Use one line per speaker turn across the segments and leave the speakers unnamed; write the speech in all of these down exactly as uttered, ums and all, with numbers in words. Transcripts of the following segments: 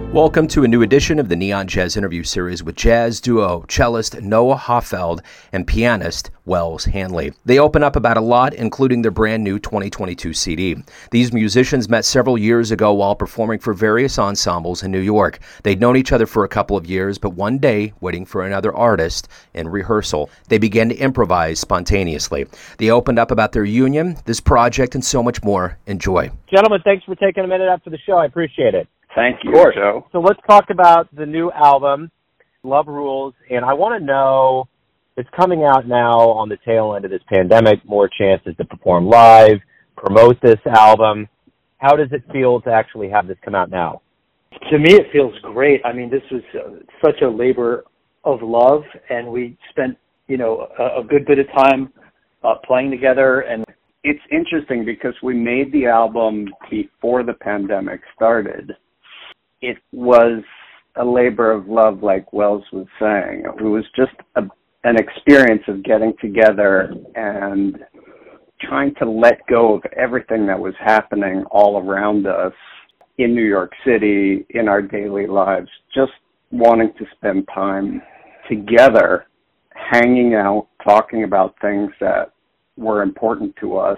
Welcome to a new edition of the Neon Jazz interview series with jazz duo cellist Noah Hoffeld and pianist Wells Handley. They open up about a lot, including their brand new twenty twenty-two C D. These musicians met several years ago while performing for various ensembles in New York. They'd known each other for a couple of years, but one day, waiting for another artist in rehearsal, they began to improvise spontaneously. They opened up about their union, this project, and so much more. Enjoy.
Gentlemen, thanks for taking a minute after the show. I appreciate it.
Thank you, Joe.
So let's talk about the new album, Love Rules, and I want to know, it's coming out now on the tail end of this pandemic, more chances to perform live, promote this album. How does it feel to actually have this come out now?
To me, it feels great. I mean, this was uh, such a labor of love, and we spent, you know, a, a good bit of time uh, playing together. And it's interesting because we made the album before the pandemic started. It was a labor of love, like Wells was saying. It was just a, an experience of getting together and trying to let go of everything that was happening all around us in New York City, in our daily lives, just wanting to spend time together, hanging out, talking about things that were important to us,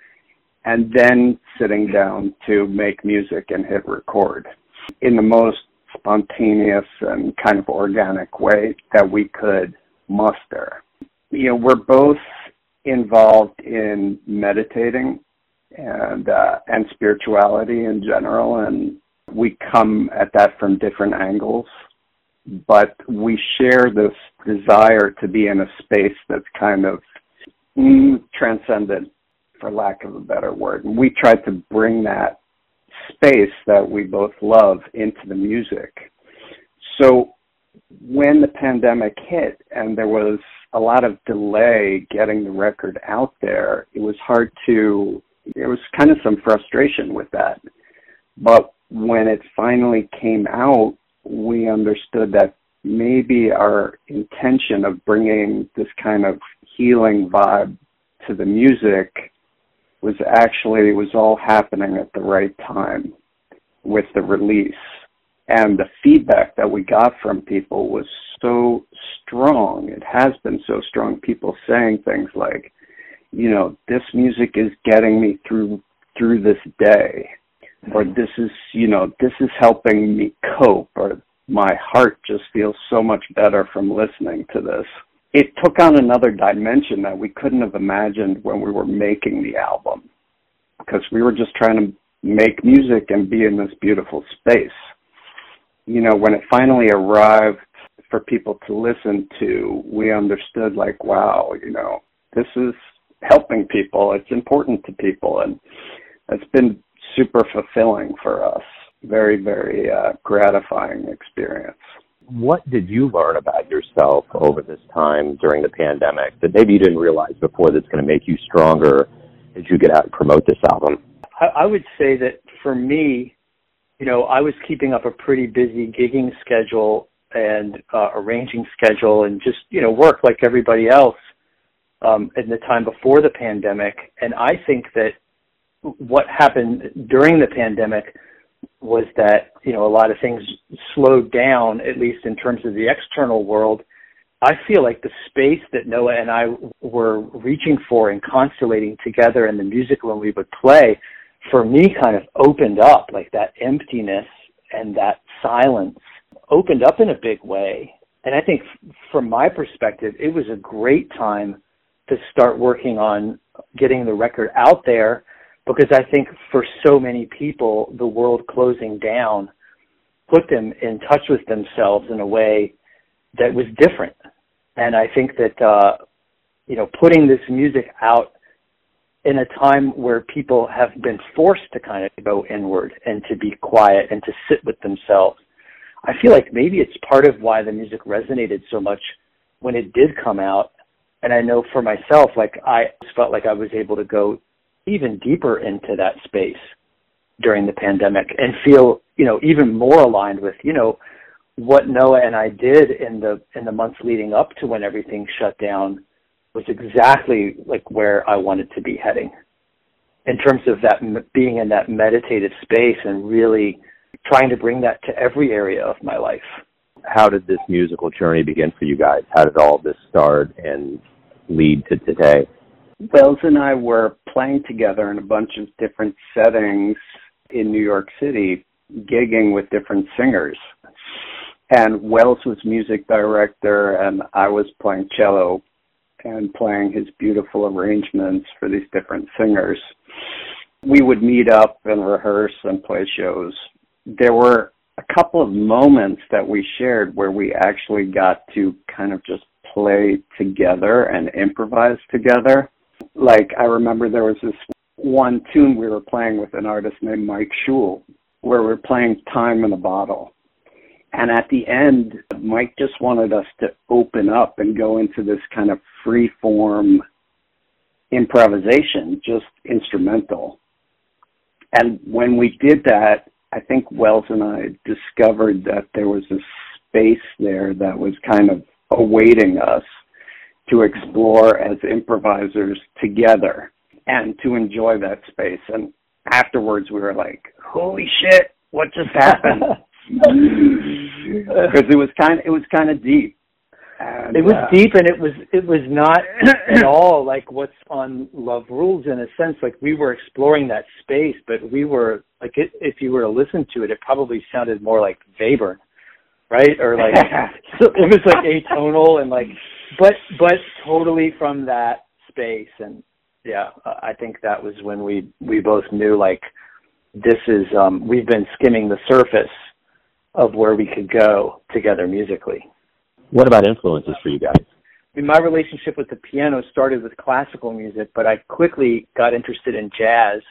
and then sitting down to make music and hit record in the most spontaneous and kind of organic way that we could muster. You know, we're both involved in meditating and uh, and spirituality in general, and we come at that from different angles, but we share this desire to be in a space that's kind of mm, transcendent, for lack of a better word. And we tried to bring that space that we both love into the music. So when the pandemic hit and there was a lot of delay getting the record out there, it was hard to, there was kind of some frustration with that. But when it finally came out, we understood that maybe our intention of bringing this kind of healing vibe to the music was actually, it was all happening at the right time with the release. And the feedback that we got from people was so strong. It has been so strong. People saying things like, you know, this music is getting me through through this day, or this is, you know, this is helping me cope, or my heart just feels so much better from listening to this. It took on another dimension that we couldn't have imagined when we were making the album, because we were just trying to make music and be in this beautiful space. You know, when it finally arrived for people to listen to, we understood, like, wow, you know, this is helping people. It's important to people, and it's been super fulfilling for us. Very, very uh, gratifying experience.
What did you learn about yourself over this time during the pandemic that maybe you didn't realize before that's going to make you stronger as you get out and promote this album?
I, I would say that for me, you know, I was keeping up a pretty busy gigging schedule and uh, arranging schedule and just, you know, work like everybody else um, in the time before the pandemic. And I think that what happened during the pandemic was that, you know, a lot of things slowed down, at least in terms of the external world. I feel like the space that Noah and I were reaching for and constellating together in the music when we would play, for me, kind of opened up, like that emptiness and that silence opened up in a big way. And I think from my perspective, it was a great time to start working on getting the record out there, because I think for so many people, the world closing down put them in touch with themselves in a way that was different. And I think that, uh, you know, putting this music out in a time where people have been forced to kind of go inward and to be quiet and to sit with themselves, I feel like maybe it's part of why the music resonated so much when it did come out. And I know for myself, like I felt like I was able to go even deeper into that space during the pandemic and feel, you know, even more aligned with, you know, what Noah and I did in the in the months leading up to when everything shut down was exactly like where I wanted to be heading in terms of that being in that meditative space and really trying to bring that to every area of my life.
How did this musical journey begin for you guys? How did all this start and lead to today?
Wells and I were playing together in a bunch of different settings in New York City, gigging with different singers. And Wells was music director, and I was playing cello and playing his beautiful arrangements for these different singers. We would meet up and rehearse and play shows. There were a couple of moments that we shared where we actually got to kind of just play together and improvise together. Like, I remember there was this one tune we were playing with an artist named Mike Schul, where we were playing Time in a Bottle. And at the end, Mike just wanted us to open up and go into this kind of free-form improvisation, just instrumental. And when we did that, I think Wells and I discovered that there was a space there that was kind of awaiting us to explore as improvisers together and to enjoy that space. And afterwards, we were like, holy shit, what just happened? Because it was kind of, it was kind of deep. And,
it was
uh,
deep, and it was it was not at all like what's on Love Rules, in a sense. Like, we were exploring that space, but we were like, it, if you were to listen to it, it probably sounded more like Webern, right? Or like so it was like atonal and like, but but totally from that space. And yeah, I think that was when we we both knew, like, this is um, we've been skimming the surface of where we could go together musically.
What about influences for you guys?
I mean, my relationship with the piano started with classical music, but I quickly got interested in jazz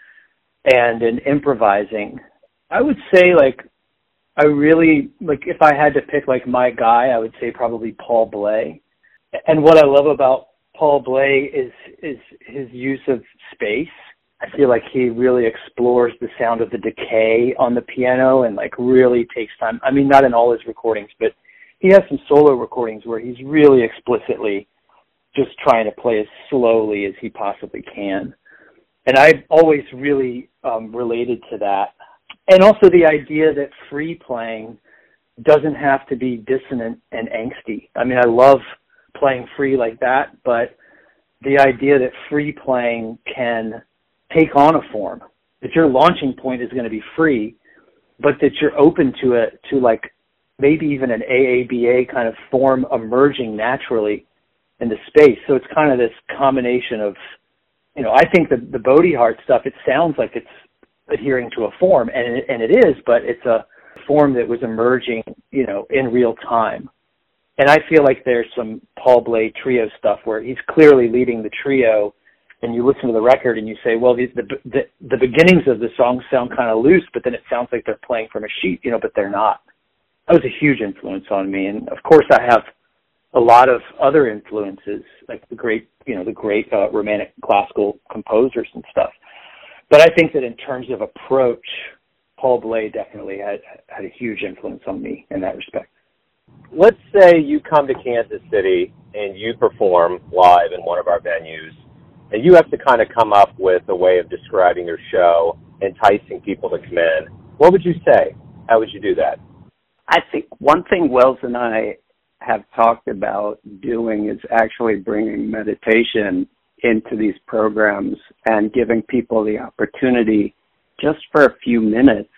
and in improvising. I would say, like, I really, like, if I had to pick, like, my guy, I would say probably Paul Bley. And what I love about Paul Bley is is his use of space. I feel like he really explores the sound of the decay on the piano and, like, really takes time. I mean, not in all his recordings, but he has some solo recordings where he's really explicitly just trying to play as slowly as he possibly can. And I've always really um, related to that. And also the idea that free playing doesn't have to be dissonant and angsty. I mean, I love playing free like that, but the idea that free playing can take on a form, that your launching point is going to be free, but that you're open to it, to like maybe even an A A B A kind of form emerging naturally in the space. So it's kind of this combination of, you know, I think the, the Bodhi Heart stuff, it sounds like it's adhering to a form, and it, and it is, but it's a form that was emerging, you know, in real time. And I feel like there's some Paul Bley trio stuff where he's clearly leading the trio, and you listen to the record and you say, well, the the, the, the beginnings of the song sound kind of loose, but then it sounds like they're playing from a sheet, you know, but they're not. That was a huge influence on me. And of course I have a lot of other influences, like the great, you know, the great uh, romantic classical composers and stuff. But I think that in terms of approach, Paul Bley definitely had, had a huge influence on me in that respect.
Let's say you come to Kansas City and you perform live in one of our venues, and you have to kind of come up with a way of describing your show, enticing people to come in. What would you say? How would you do that?
I think one thing Wells and I have talked about doing is actually bringing meditation into these programs and giving people the opportunity just for a few minutes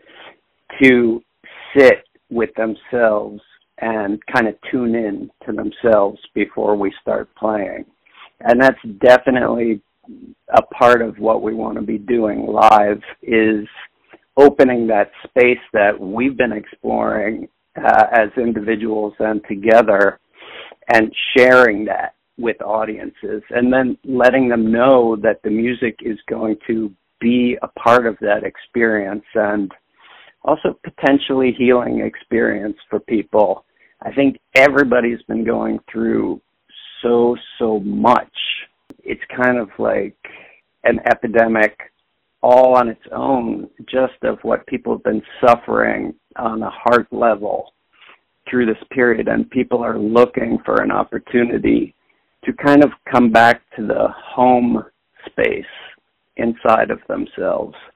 to sit with themselves and kind of tune in to themselves before we start playing. And that's definitely a part of what we want to be doing live, is opening that space that we've been exploring uh, as individuals and together, and sharing that with audiences, and then letting them know that the music is going to be a part of that experience, and also potentially healing experience for people. I think everybody's been going through so, so much. It's kind of like an epidemic all on its own, just of what people have been suffering on a heart level through this period. And people are looking for an opportunity to kind of come back to the home space inside of themselves.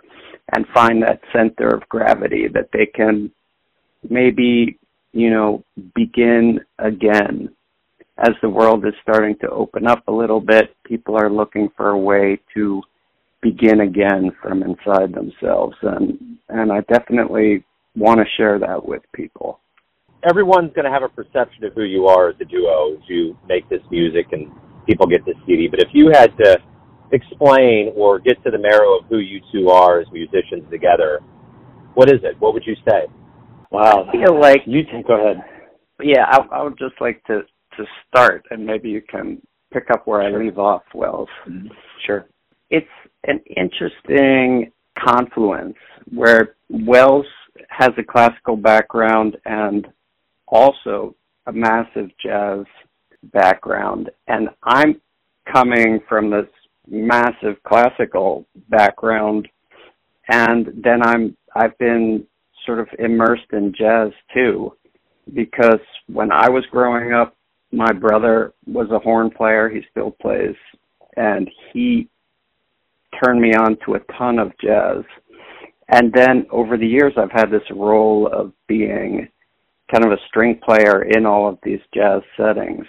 and find that center of gravity that they can maybe, you know, begin again. As the world is starting to open up a little bit, people are looking for a way to begin again from inside themselves. And, and I definitely want to share that with people.
Everyone's going to have a perception of who you are as a duo as you make this music and people get this C D. But if you had to explain or get to the marrow of who you two are as musicians together, what is it? What would you say?
Wow. I feel like...
You can go ahead.
Yeah, I, I would just like to, to start, and maybe you can pick up where I leave off, Wells.
Mm-hmm. Sure.
It's an interesting confluence where Wells has a classical background and also a massive jazz background, and I'm coming from this massive classical background, and then I'm I've been sort of immersed in jazz too, because when I was growing up, my brother was a horn player. He still plays, and he turned me on to a ton of jazz. And then over the years, I've had this role of being kind of a string player in all of these jazz settings.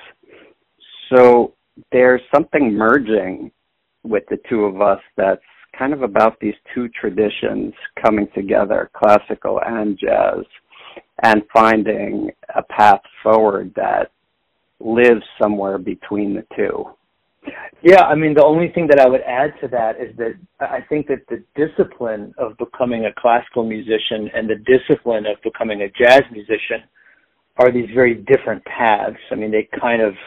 So there's something merging with the two of us that's kind of about these two traditions coming together, classical and jazz, and finding a path forward that lives somewhere between the two.
Yeah, I mean, the only thing that I would add to that is that I think that the discipline of becoming a classical musician and the discipline of becoming a jazz musician are these very different paths. I mean, they kind of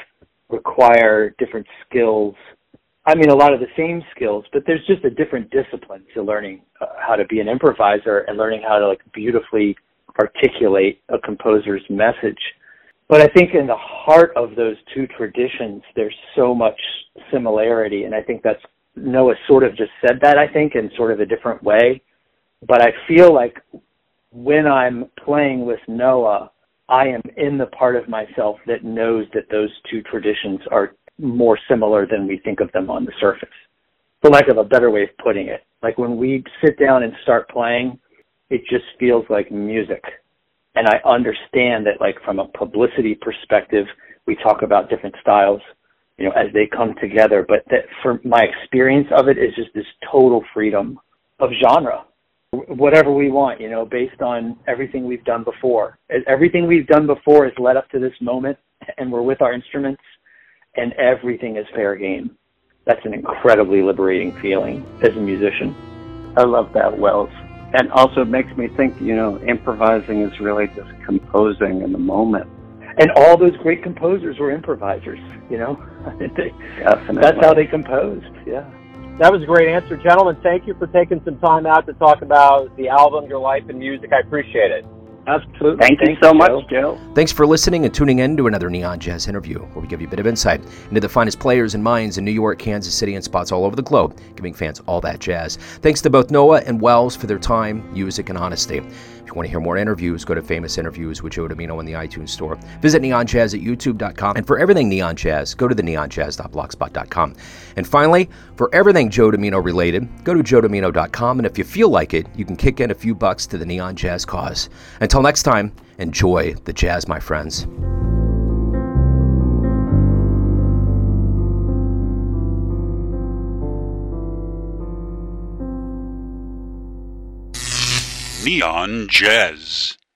require different skills. I mean, a lot of the same skills, but there's just a different discipline to learning uh, how to be an improviser and learning how to, like, beautifully articulate a composer's message. But I think in the heart of those two traditions, there's so much similarity, and I think that's, Noah sort of just said that, I think, in sort of a different way. But I feel like when I'm playing with Noah, I am in the part of myself that knows that those two traditions are more similar than we think of them on the surface, for lack of a better way of putting it. Like when we sit down and start playing, it just feels like music. And I understand that, like, from a publicity perspective, we talk about different styles, you know, as they come together. But that for my experience of it is just this total freedom of genre, whatever we want, you know, based on everything we've done before. Everything we've done before has led up to this moment, and we're with our instruments, and everything is fair game. That's an incredibly liberating feeling as a musician.
I love that, Wells. And also it makes me think, you know, improvising is really just composing in the moment.
And all those great composers were improvisers, you know. they, that's how they composed, yeah.
That was a great answer, gentlemen. Thank you for taking some time out to talk about the album, your life, and music. I appreciate it.
Absolutely. Thank you so much, Joe.
Thanks for listening and tuning in to another Neon Jazz interview, where we give you a bit of insight into the finest players and minds in New York, Kansas City, and spots all over the globe, giving fans all that jazz. Thanks to both Noah and Wells for their time, music, and honesty. If you want to hear more interviews, go to Famous Interviews with Joe Domino in the iTunes Store. Visit neon jazz at youtube dot com. And for everything Neon Jazz, go to the neon jazz dot blogspot dot com. And finally, for everything Joe Domino related, go to joe domino dot com. And if you feel like it, you can kick in a few bucks to the Neon Jazz cause. Until next time, enjoy the jazz, my friends.
Neon Jazz.